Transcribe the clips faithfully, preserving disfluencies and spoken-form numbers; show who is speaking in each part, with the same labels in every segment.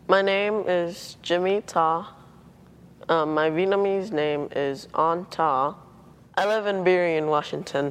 Speaker 1: My name is Jimmy Ta. Um, my Vietnamese name is An Ta. I live in Burien, Washington.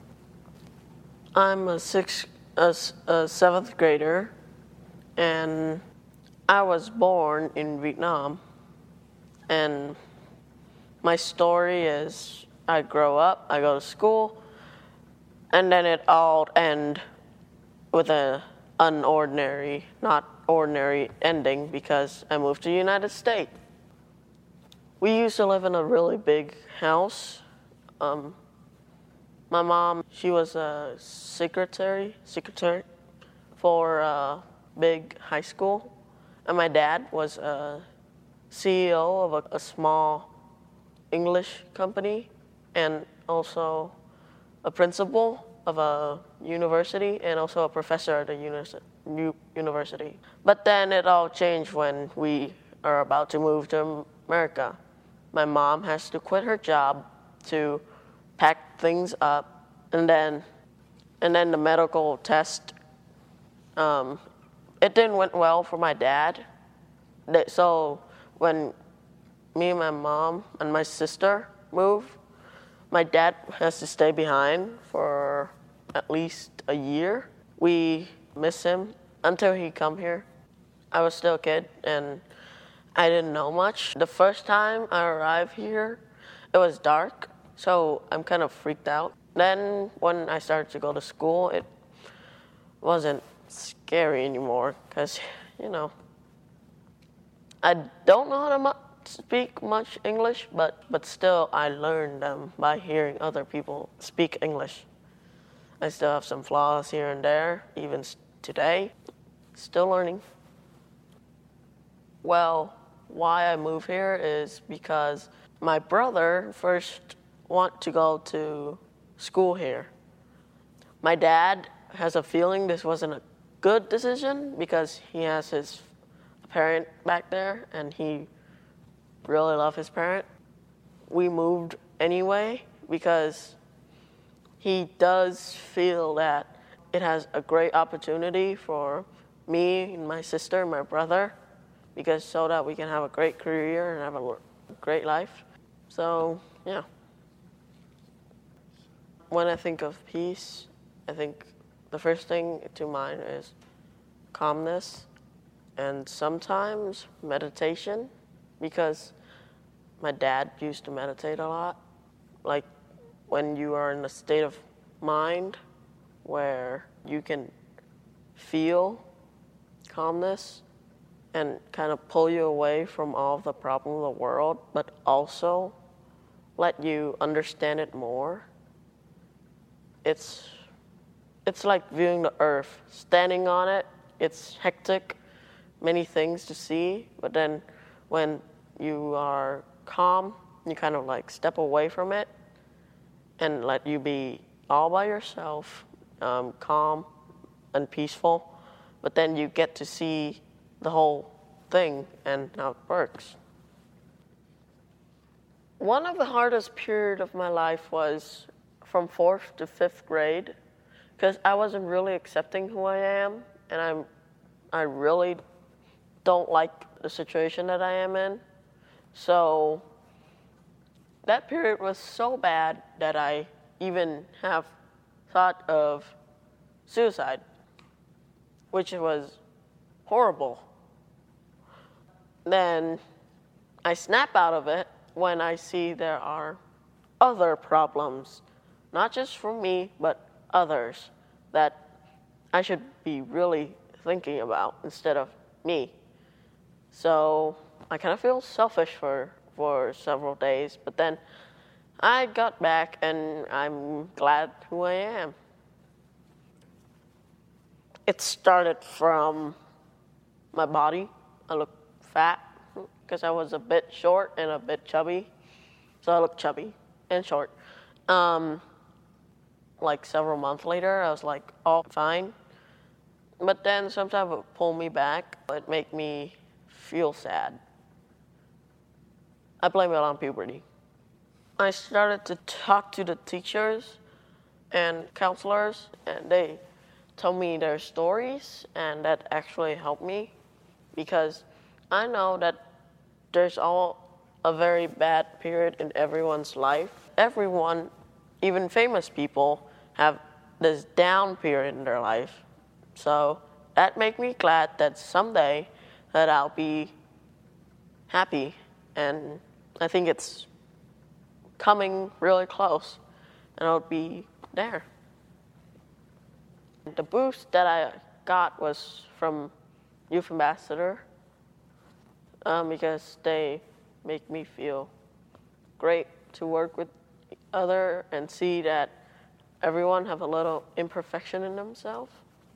Speaker 1: I'm a sixth, a, a seventh grader, and I was born in Vietnam. And my story is I grow up, I go to school, and then it all end with a unordinary, not ordinary ending because I moved to the United States. We used to live in a really big house. Um, my mom, she was a secretary, secretary for a big high school, and my dad was a C E O of a, a small English company, and also a principal of a university, and also a professor at a uni- university. But then it all changed when we are about to move to America. My mom has to quit her job to pack things up, and then and then the medical test, um, it didn't went well for my dad. So when me and my mom and my sister move, my dad has to stay behind for at least a year. We miss him until he come here. I was still a kid and I didn't know much. The first time I arrived here, it was dark, so I'm kind of freaked out. Then when I started to go to school, it wasn't scary anymore because, you know, I don't know how to mu- speak much English, but, but still I learned them by hearing other people speak English. I still have some flaws here and there, even today. Still learning. Well, why I moved here is because my brother first want to go to school here. My dad has a feeling this wasn't a good decision because he has his parent back there and he really loves his parent. We moved anyway because he does feel that it has a great opportunity for me and my sister and my brother, because so that we can have a great career and have a great life. So, yeah. When I think of peace, I think the first thing to mind is calmness and sometimes meditation, because my dad used to meditate a lot. Like when you are in a state of mind where you can feel calmness and kind of pull you away from all of the problems of the world, but also let you understand it more. It's it's like viewing the earth. Standing on it, it's hectic, many things to see, but then when you are calm, you kind of like step away from it and let you be all by yourself, um, calm and peaceful, but then you get to see the whole thing and how it works. One of the hardest periods of my life was from fourth to fifth grade, because I wasn't really accepting who I am, and I'm, I really don't like the situation that I am in. So that period was so bad that I even have thought of suicide, which was horrible. Then I snap out of it when I see there are other problems, not just for me, but others that I should be really thinking about instead of me. So I kind of feel selfish for, for several days, but then I got back and I'm glad who I am. It started from my body. I look fat because I was a bit short and a bit chubby. So I look chubby and short. Um, like several months later, I was like all fine. But then sometimes it would pull me back. It make me feel sad. I blame it on puberty. I started to talk to the teachers and counselors, and they told me their stories, and that actually helped me because I know that there's all a very bad period in everyone's life. Everyone, even famous people, have this down period in their life. So that makes me glad that someday that I'll be happy, and I think it's coming really close, and I'll be there. The boost that I got was from Youth Ambassador, um, because they make me feel great to work with other and see that everyone have a little imperfection in themselves.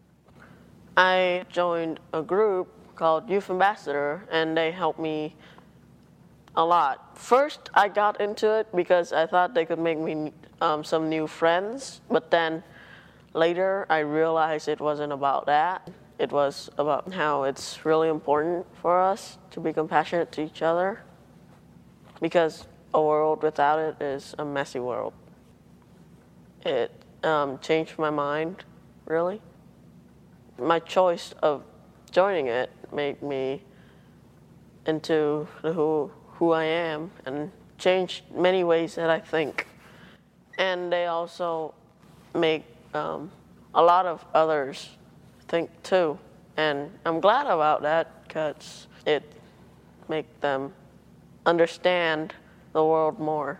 Speaker 1: I joined a group called Youth Ambassador, and they helped me a lot. First, I got into it because I thought they could make me um, some new friends, but then later I realized it wasn't about that. It was about how it's really important for us to be compassionate to each other, because a world without it is a messy world. It um, changed my mind, really. My choice of joining it made me into who who I am and changed many ways that I think. And they also make um, a lot of others think too. And I'm glad about that because it makes them understand the world more.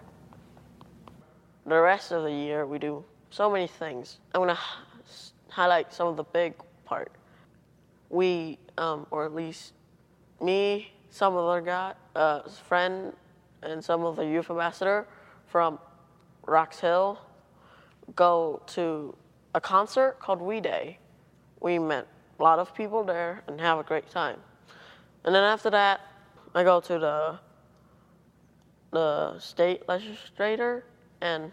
Speaker 1: The rest of the year we do so many things. I'm gonna h- highlight some of the big part. We, um, or at least me, some other guy, uh, friend, and some of the youth ambassador from Rocks Hill go to a concert called We Day. We met a lot of people there and have a great time. And then after that, I go to the the state legislator and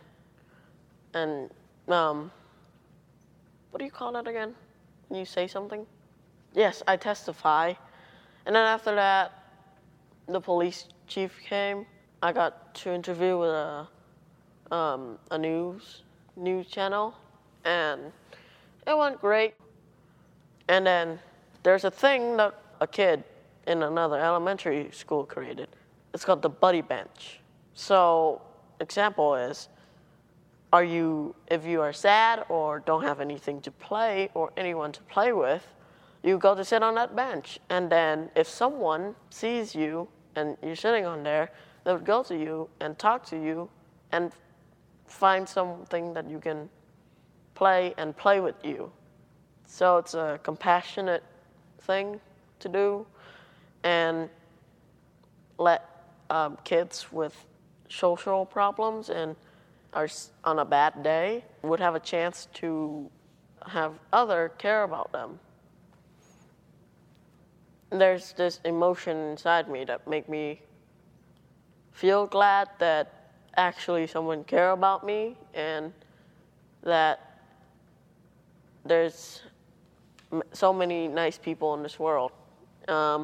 Speaker 1: and um, what do you call that again? When you say something? Yes, I testify. And then after that, the police chief came. I got to interview with a um, a news news channel, and it went great. And then there's a thing that a kid in another elementary school created. It's called the buddy bench. So, example is, are you if you are sad or don't have anything to play or anyone to play with, you go to sit on that bench. And then if someone sees you and you're sitting on there, they would go to you and talk to you and find something that you can play and play with you. So it's a compassionate thing to do, and let um, kids with social problems and are on a bad day would have a chance to have other care about them. There's this emotion inside me that make me feel glad that actually someone care about me, and that there's so many nice people in this world. Um,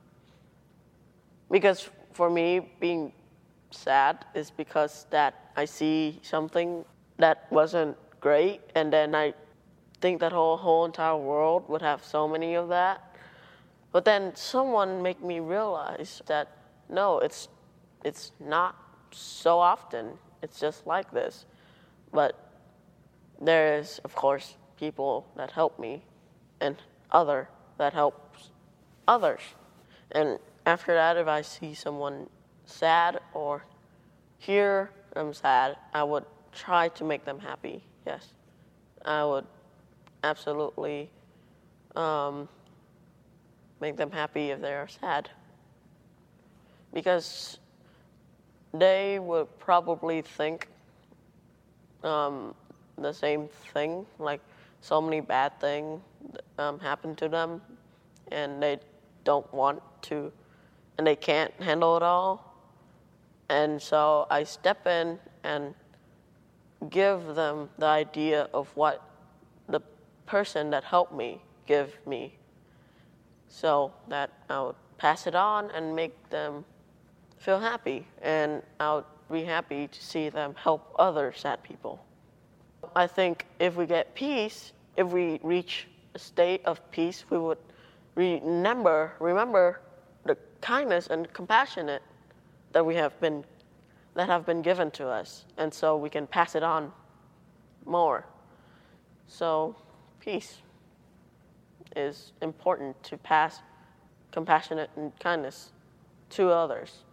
Speaker 1: because for me, being sad is because that I see something that wasn't great, and then I think that whole whole entire world would have so many of that. But then someone make me realize that no, it's it's not so often. It's just like this. But there is, of course, people that help me, and other that helps others. And after that, if I see someone sad or hear them sad, I would try to make them happy. Yes, I would absolutely um, make them happy if they are sad, because they would probably think um, the same thing, like so many bad things um, happen to them, and they don't want to, and they can't handle it all. And so I step in and give them the idea of what the person that helped me give me, so that I would pass it on and make them feel happy, and I would be happy to see them help other sad people. I think if we get peace, if we reach a state of peace, we would remember remember the kindness and compassionate that we have been that have been given to us, and so we can pass it on more. So peace is important to pass compassionate and kindness to others.